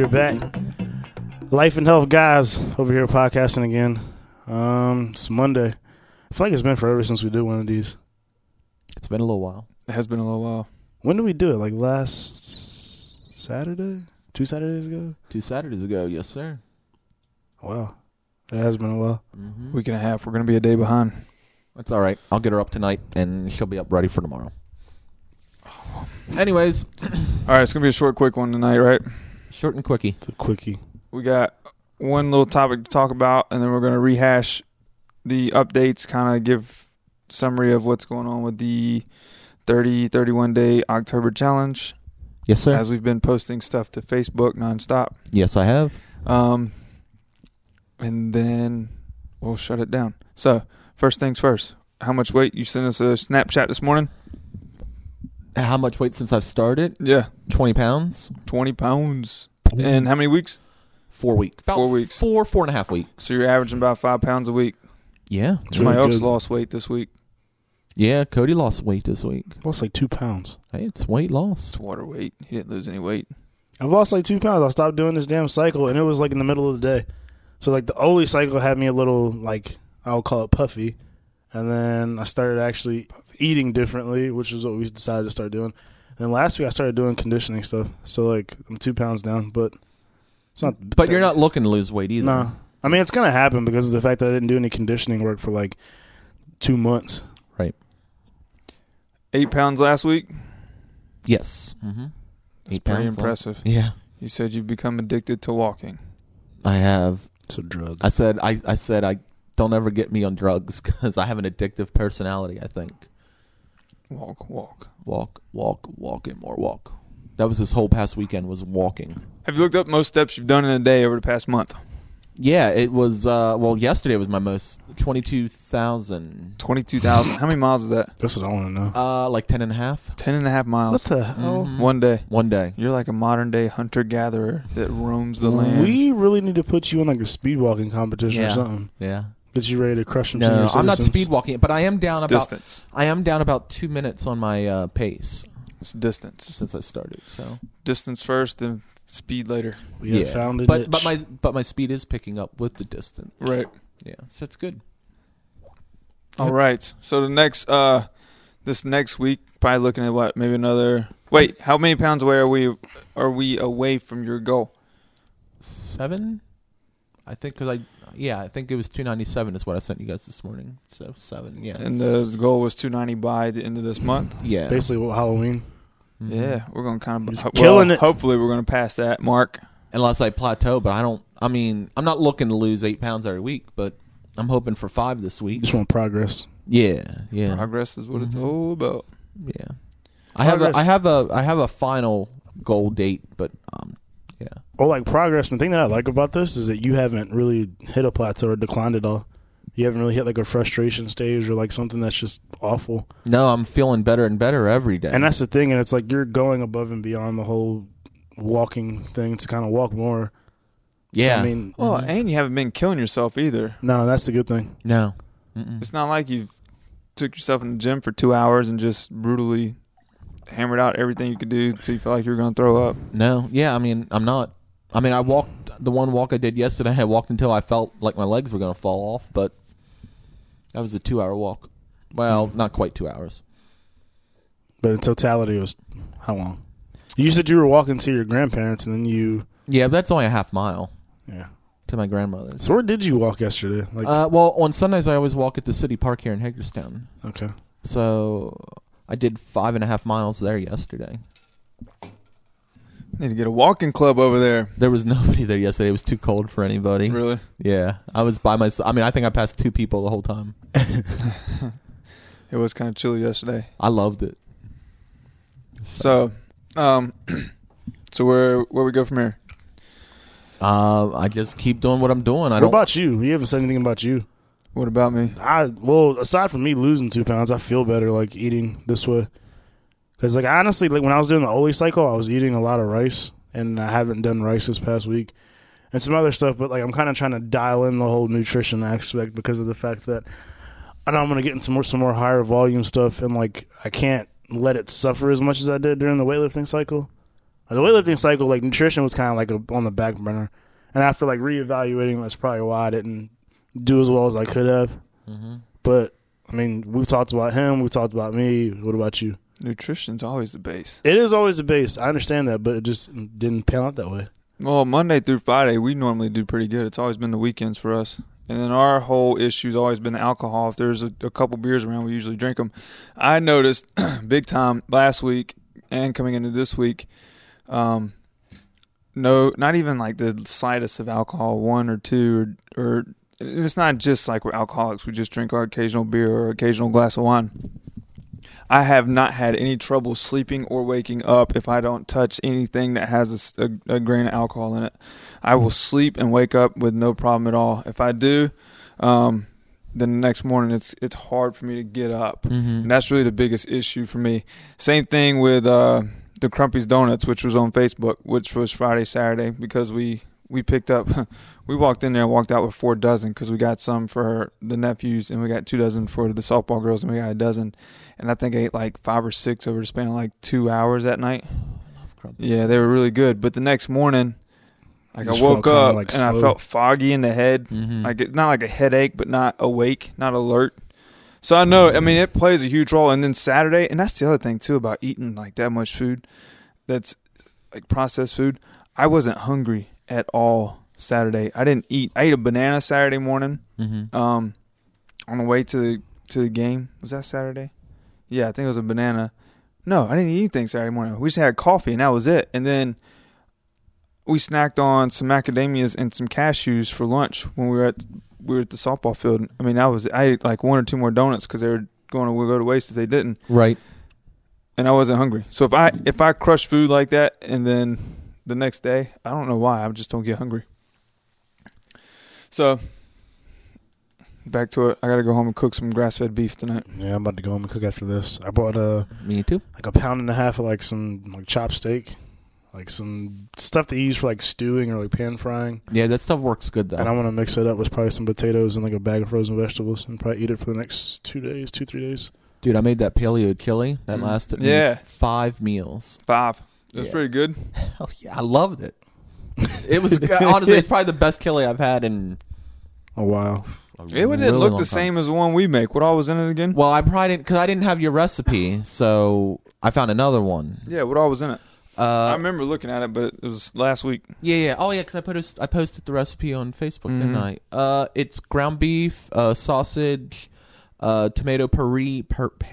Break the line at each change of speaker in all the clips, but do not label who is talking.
back. Life and Health Guys over here podcasting again. It's Monday. I feel like it's been forever since we did one of these.
It's been a little while.
It has been a little while.
When did we do it? Like last Saturday? 2 Saturdays ago?
2 Saturdays ago, yes, sir.
Wow. That has been a while.
Mm-hmm.
Week and a half. We're going to be a day behind.
That's all right. I'll get her up tonight, and she'll be up ready for tomorrow. Anyways.
All right, it's going to be a short, quick one tonight, right?
Short and quickie.
It's a quickie.
We got one little topic to talk about, and then we're going to rehash the updates, kind of give summary of what's going on with the 31-day October challenge.
Yes, sir.
As we've been posting stuff to Facebook nonstop.
Yes, I have.
And then we'll shut it down. So, first things first. How much weight? You sent us a Snapchat this morning?
How much weight since I've started?
Yeah.
20 pounds.
20 pounds. And how many weeks?
4 weeks. About
4 weeks.
4.5 weeks.
So you're averaging about 5 pounds a week.
Yeah.
Somebody
really
else
good.
lost weight this week.
Yeah, Cody lost weight this week.
Lost like 2 pounds.
Hey, it's weight loss.
It's water weight. He didn't lose any weight.
I've lost like 2 pounds. I stopped doing this damn cycle, and it was like in the middle of the day. So like the Oli cycle had me a little like, I'll call it puffy. And then I started actually eating differently, which is what we decided to start doing. And then last week I started doing conditioning stuff. So like I'm 2 pounds down, but it's not.
But you're not looking to lose weight either.
No. I mean, it's going to happen because of the fact that I didn't do any conditioning work for like 2 months.
Right.
8 pounds last week?
Yes. Mm-hmm.
That's pretty impressive.
Yeah.
You said you've become addicted to walking.
I have.
It's a drug.
I said I don't ever get me on drugs because I have an addictive personality, I think.
Walk.
Walk, and more walk. That was this whole past weekend was walking.
Have you looked up most steps you've done in a day over the past month?
Yeah, it was, yesterday was my most, 22,000.
22,000. How many miles is that?
That's what I want to know.
Like 10 and a half.
10 and a half miles.
What the hell?
Mhm.
One day.
One day.
You're like a modern-day hunter-gatherer that roams the land.
We really need to put you in like a speed walking competition or
Yeah.
something.
Yeah.
Get you ready to crush some
No,
senior
I'm not
citizens.
speed walking, but I am down
It's
about
distance.
I am down about 2 minutes on my pace
It's distance.
since I started. So
Distance first, then speed later.
We have found a
but
niche.
my speed is picking up with the distance.
Right.
Yeah, so it's good.
All right. So the next, this next week, probably looking at what, maybe another. Wait, how many pounds away are we away from your goal?
7, I think, because I think it was 297 is what I sent you guys this morning. So 7, yeah.
And the goal was 290 by the end of this month.
Yeah,
Basically, what Halloween.
Mhm.
Yeah, we're gonna kind of
Just killing it.
Hopefully, we're gonna pass that mark.
Unless I plateau, but I'm not looking to lose 8 pounds every week, but I'm hoping for 5 this week.
Just want progress.
Yeah.
Progress is what it's
Mhm.
all about.
Yeah. I have a final goal date, but yeah.
Or like progress. And the thing that I like about this is that you haven't really hit a plateau or declined at all. You haven't really hit like a frustration stage or like something that's just awful.
No, I'm feeling better and better every day.
And that's the thing. And it's like you're going above and beyond the whole walking thing to kind of walk more.
yeah.
So, I mean,
Well, and you haven't been killing yourself either.
no, that's a good thing.
No. Mm-mm.
It's not like you took yourself in the gym for 2 hours and just brutally hammered out everything you could do until you felt like you were going to throw up.
No. Yeah, I'm not. I walked the one walk I did yesterday. I walked until I felt like my legs were going to fall off, but that was a 2-hour walk. Well, not quite 2 hours.
But in totality, it was how long? You said you were walking to your grandparents and then you.
Yeah, but that's only a half mile
Yeah.
to my grandmother's.
So where did you walk yesterday? Like,
Well, on Sundays I always walk at the city park here in Hagerstown.
okay.
So I did 5.5 miles there yesterday.
Need to get a walking club over there.
There was nobody there yesterday. It was too cold for anybody.
Really?
Yeah, I was by myself. I think I passed 2 people the whole time.
It was kind of chilly yesterday.
I loved it.
So, so where we go from here?
I just keep doing what I'm doing.
What about you? You haven't said anything about you.
What about me?
Well, aside from me losing 2 pounds, I feel better like eating this way. Because like honestly, like when I was doing the Oli cycle, I was eating a lot of rice, and I haven't done rice this past week, and some other stuff. But like I'm kind of trying to dial in the whole nutrition aspect because of the fact that I know I'm going to get into some more higher volume stuff, and like I can't let it suffer as much as I did during the weightlifting cycle. The weightlifting cycle, like nutrition was kind of like on the back burner. And after like reevaluating, that's probably why I didn't do as well as I could have.
Mm-hmm.
But, I mean, we've talked about him. We've talked about me. What about you?
Nutrition's always the base.
It is always the base. I understand that, but it just didn't pan out that way.
Well, Monday through Friday, we normally do pretty good. It's always been the weekends for us. And then our whole issue's always been the alcohol. If there's a couple beers around, we usually drink them. I noticed big time last week and coming into this week, no, not even like the slightest of alcohol, 1 or 2, or it's not just like we're alcoholics. We just drink our occasional beer or occasional glass of wine. I have not had any trouble sleeping or waking up if I don't touch anything that has a grain of alcohol in it. I will sleep and wake up with no problem at all. If I do, then the next morning it's hard for me to get up.
Mm-hmm.
And that's really the biggest issue for me. Same thing with the Crumpy's Donuts, which was on Facebook, which was Friday, Saturday, because we picked up, we walked in there and walked out with 4 dozen because we got some for the nephews and we got 2 dozen for the softball girls and we got 12. And I think I ate like 5 or 6 over the span of like 2 hours that night.
I love Crumpets.
Yeah, they were really good. But the next morning, like I
Just
woke
felt kinda,
up
like,
and I
slow.
felt foggy in the head.
Mm-hmm.
Like not like a headache, but not awake, not alert. So I know, I mean, it plays a huge role. And then Saturday, and that's the other thing too about eating like that much food that's like processed food. I wasn't hungry at all Saturday. I didn't eat. I ate a banana Saturday morning.
Mm-hmm.
On the way to the game. Was that Saturday? Yeah, I think it was a banana. No, I didn't eat anything Saturday morning. We just had coffee and that was it. And then we snacked on some macadamias and some cashews for lunch when we were at the softball field. I mean, I ate like 1 or 2 more donuts because they were going to go to waste if they didn't.
Right.
And I wasn't hungry. So if I crush food like that and then the next day, I don't know why, I just don't get hungry. So back to it. I got to go home and cook some grass-fed beef tonight.
Yeah, I'm about to go home and cook after this. I bought
Me too.
like a pound and a half of like some like chopped steak, like some stuff to use for like stewing or like pan frying.
Yeah, that stuff works good though.
And I want to mix it up with probably some potatoes and like a bag of frozen vegetables and probably eat it for the next 2 days, 2-3 days.
Dude, I made that paleo chili that lasted me 5 meals.
5. That's
Yeah.
pretty good.
Hell yeah, I loved it. It was honestly, it's probably the best chili I've had in
Oh wow!
a
It
really
didn't look
long
the
time.
same as the one we make. What all was in it again?
Well, I probably didn't because I didn't have your recipe, so I found another one.
Yeah, what all was in it? I
Uh,
remember looking at it, but it was last week.
yeah. Oh, yeah, because I posted the recipe on Facebook, didn't
Mhm.
I? It's ground beef, sausage, tomato puree.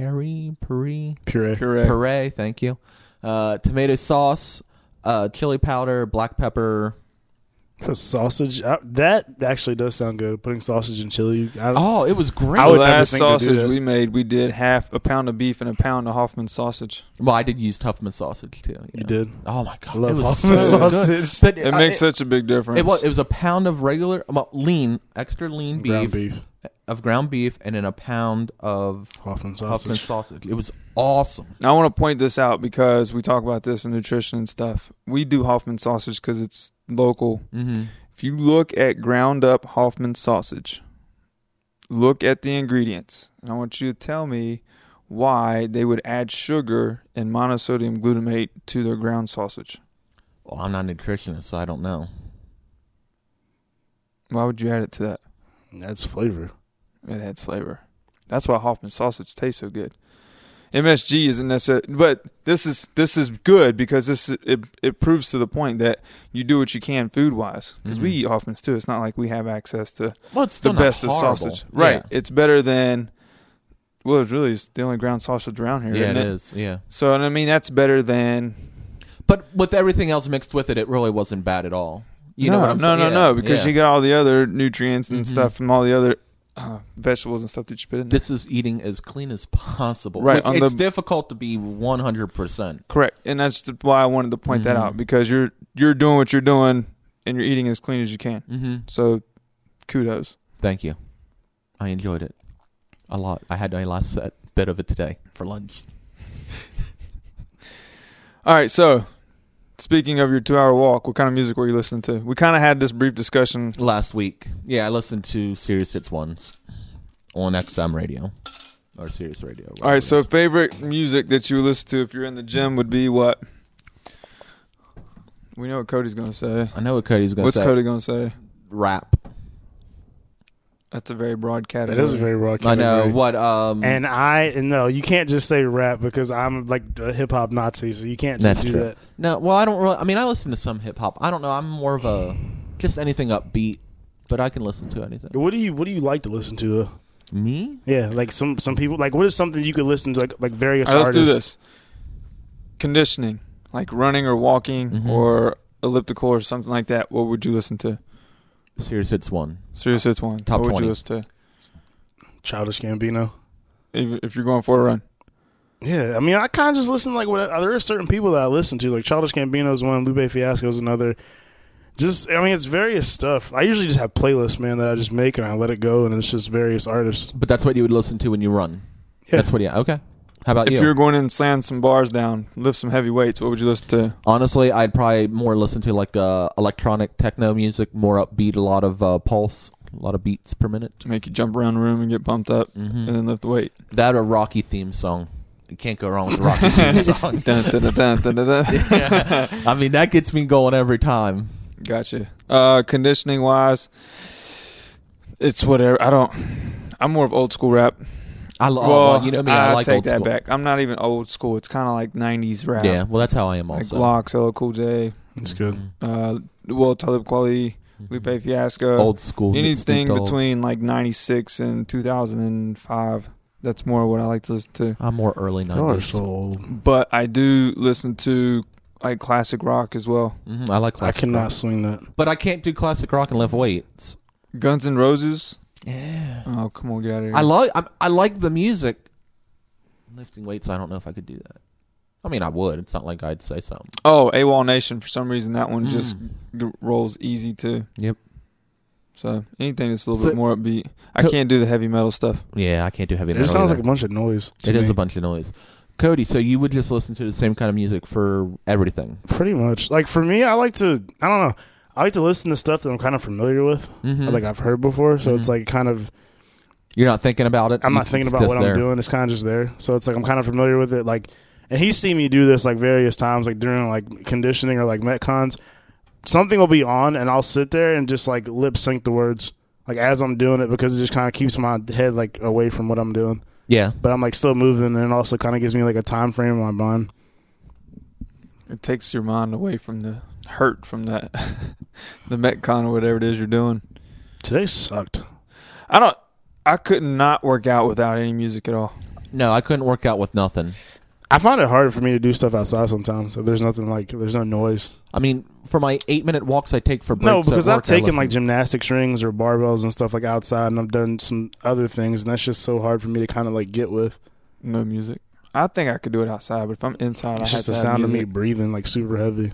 Puree.
Thank you. Tomato sauce, chili powder, black pepper.
The sausage. That actually does sound good. Putting sausage and chili.
Oh, it was great.
I
The
would never
last
think to do
sausage
that.
we made, we did half a pound of beef and a pound of Hoffman sausage.
Well, I did use Tuffman sausage too.
You did.
Oh my god,
I love
it was
Hoffman
so good.
sausage.
But
It makes such a big difference.
It was a pound of regular, lean, extra lean
Ground
beef,
beef.
of ground beef, and then a pound of
Hoffman sausage.
Huffman sausage. It was awesome.
Now, I want to point this out because we talk about this in nutrition and stuff. We do Hoffman sausage because it's local.
Mm-hmm.
If you look at ground up Hoffman sausage, look at the ingredients. And I want you to tell me why they would add sugar and monosodium glutamate to their ground sausage.
Well, I'm not a nutritionist, so I don't know.
Why would you add it to that?
That's flavor.
It adds flavor. That's why Hoffman sausage tastes so good. MSG isn't necessarily, but this is good because it proves to the point that you do what you can food wise. Because we eat Hoffman's too. It's not like we have access to
Well, it's
the
still
best
not
of
horrible.
sausage, right?
Yeah,
It's better than. Well, it's really the only ground sausage around here.
yeah
isn't
it is. Yeah,
So, and I mean, that's better than.
but with everything else mixed with it, it really wasn't bad at all. You know what I'm saying?
No, because you got all the other nutrients and
Mhm.
stuff from all the other vegetables and stuff that you put in.
This is eating as clean as possible.
Right,
Which
on
it's
the-
difficult to be 100%.
Correct, and that's why I wanted to point that
Mhm.
out because you're doing what you're doing and you're eating as clean as you can.
Mm-hmm.
So, kudos.
Thank you. I enjoyed it a lot. I had my last bit of it today for lunch.
All right, so speaking of your 2-hour walk, what kind of music were you listening to? We kind of had this brief discussion.
Last week. Yeah, I listened to Sirius Hits Ones on XM radio. Or Sirius Radio.
All right, so favorite music that you listen to if you're in the gym would be what? We know what Cody's going to say.
I know what Cody's going to say.
What's Cody going to say?
Rap.
That's a very broad category.
That is a very broad
I
category.
know. What?
No, you can't just say rap because I'm like a hip hop Nazi, so you can't just
That's
do
true.
that.
No, well, I don't really. I mean, I listen to some hip hop. I don't know. I'm more of a just anything upbeat, but I can listen to anything.
What do you like to listen to though?
Me?
Yeah, like some people like what is something you could listen to like various
All right,
artists.
let's do this. Conditioning, like running or walking or elliptical or something like that. What would you listen to?
Serious Hits 1.
Serious Hits 1.
Top
what would
20.
you listen to?
Childish Gambino.
If you're going for a run.
Yeah, I mean, I kind of just listen to, like, there are certain people that I listen to. Like, Childish Gambino is one, Lupe Fiasco is another. Just, I mean, it's various stuff. I usually just have playlists, man, that I just make and I let it go, and it's just various artists.
But that's what you would listen to when you run.
Yeah.
That's what. Yeah. Okay. How about
If
you?
you were going in and slam some bars down, lift some heavy weights, what would you listen to?
Honestly, I'd probably more listen to like electronic techno music, more upbeat, a lot of pulse, a lot of beats per minute.
To make you jump around the room and get pumped up and then lift the weight.
That or Rocky theme song. You can't go wrong with the Rocky theme song.
Dun, dun, dun, dun, dun, dun, dun.
Yeah. I mean, that gets me going every time.
Gotcha. Conditioning wise, it's whatever. I'm more of old school rap.
Well, you know me, I like
take
old
that
school.
back. I'm not even old school. It's kind of like 90s rap.
Yeah, well, that's how I am
Like
also.
Glocks, LL Cool J,
It's good.
Talib Kweli, Lupe Fiasco.
Old school.
Anything
Snoop Dogg.
between like 96 and 2005. That's more what I like to listen to.
I'm more early 90s.
Y'all are so old.
But I do listen to like classic rock as well.
I like classic
I cannot
rock.
swing that.
But I can't do classic rock and lift weights.
Guns N' Roses.
Yeah.
Oh, come on, get out of here.
I like the music. Lifting weights, I don't know if I could do that. I mean, I would. It's not like I'd say something.
Oh, AWOL Nation. For some reason, that one just rolls easy too.
Yep.
So anything that's a little bit more upbeat. I can't do the heavy metal stuff.
Yeah, I can't do heavy
It
metal.
just sounds
either.
like a bunch of noise.
It is a bunch of noise. Cody, so you would just listen to the same kind of music for everything?
Pretty much. Like, for me, I like to listen to stuff that I'm kind of familiar with. Like, I've heard before. So it's like kind of.
You're not thinking about it?
I'm not thinking about what I'm doing. It's kind of just there. So it's like I'm kind of familiar with it. Like, and he's seen me do this like various times, like during like conditioning or like Metcons. Something will be on, and I'll sit there and just like lip sync the words, like as I'm doing it, because it just kind of keeps my head like away from what I'm doing.
Yeah.
But I'm like still moving, and it also kind of gives me like a time frame in my mind.
It takes your mind away from the hurt from that, the Metcon or whatever it is you're doing.
Today sucked.
I could not work out without any music at all.
No, I couldn't work out with nothing.
I find it hard for me to do stuff outside sometimes. If there's nothing like, there's no noise.
I mean, for my 8-minute walks I take for breaks
No, because
at
I've
work,
taken
I
like
listen.
gymnastics rings or barbells and stuff like outside, and I've done some other things, and that's just so hard for me to kind of like get with.
No music. I think I could do it outside, but if I'm inside,
It's
I
just
have
the
to have
sound of me
music.
breathing like super heavy.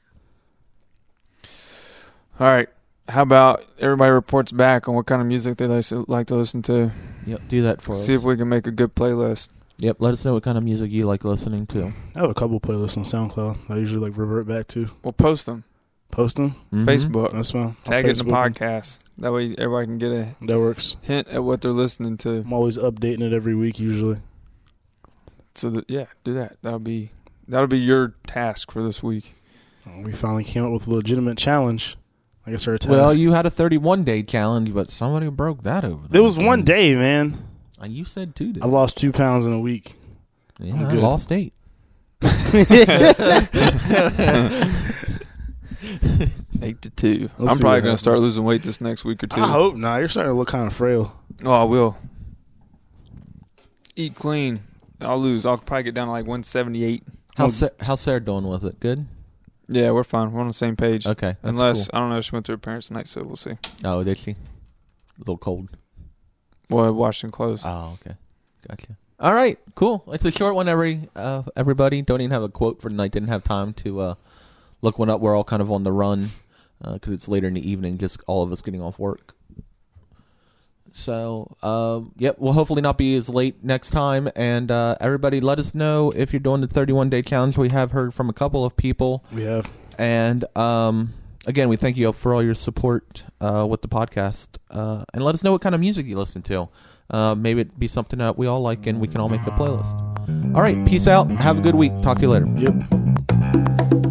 All right. How about everybody reports back on what kind of music they like to listen to?
Yep, do that for us.
See if we can make a good playlist.
Yep, let us know what kind of music you like listening to.
I have a couple playlists on SoundCloud I usually like revert back to.
We'll post them.
Post them.
Facebook.
That's fine.
Tag
I'll
it in the
Facebook 'em.
podcast. That way everybody can get a
That works.
hint at what they're listening to.
I'm always updating it every week usually.
So do that. That'll be your task for this week.
We finally came up with a legitimate challenge. I guess our task.
Well, you had a 31-day challenge, but somebody broke that over.
It was one day, man.
And you said 2 days.
I lost 2 pounds in a week.
Yeah,
I'm
I
good.
lost 8.
8-2.
We'll
I'm
see
probably
what
gonna start
happens.
losing weight this next week or two.
I hope not. You're starting to look kind of frail.
Oh, I will. Eat clean. I'll lose. I'll probably get down to like 178.
How's Sarah doing with it? Good?
Yeah, we're fine. We're on the same page.
Okay. That's
Unless,
cool.
I don't know, she went to her parents tonight, so we'll see.
Oh, did she? A little cold.
Well, washing clothes.
Oh, okay. Gotcha. All right, cool. It's a short one, everybody. Don't even have a quote for tonight. Didn't have time to look one up. We're all kind of on the run because it's later in the evening, just all of us getting off work. So, yep, we'll hopefully not be as late next time. And everybody, let us know if you're doing the 31-day challenge. We have heard from a couple of people.
We have.
And again, we thank you for all your support with the podcast. And let us know what kind of music you listen to. Maybe it'd be something that we all like and we can all make a playlist. All right, peace out. Have a good week. Talk to you later.
Yep.